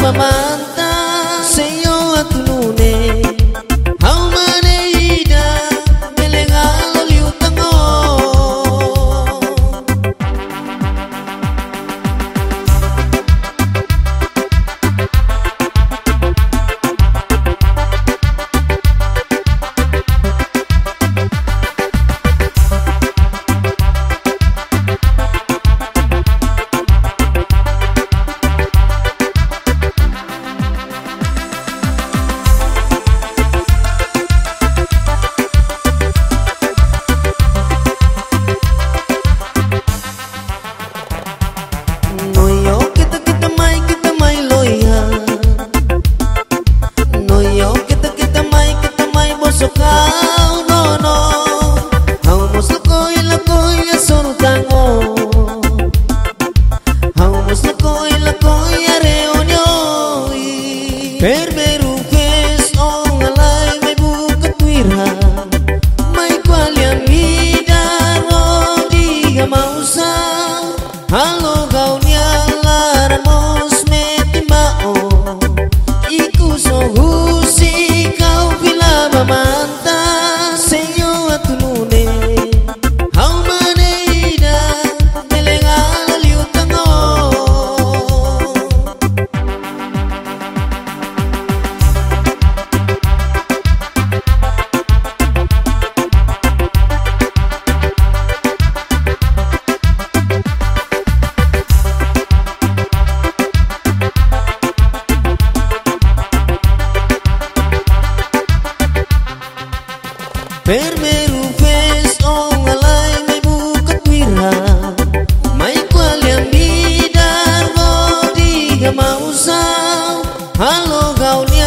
manta seyo atunune hau maneida belengalo liutango kau nono hau muslukoi lakoi asonu tango hau muslukoi lakoi areonyoi permeru fes on alai mai buka tuira mai kwaliam hidaro diga mausa halo kau nyala mos metimao iku sohusi kau bila manta seyo atunune hau maneida belengalo liutango permeru fes on alai mai buka tuira mai kwaliam bidar go diga mausa halo gauni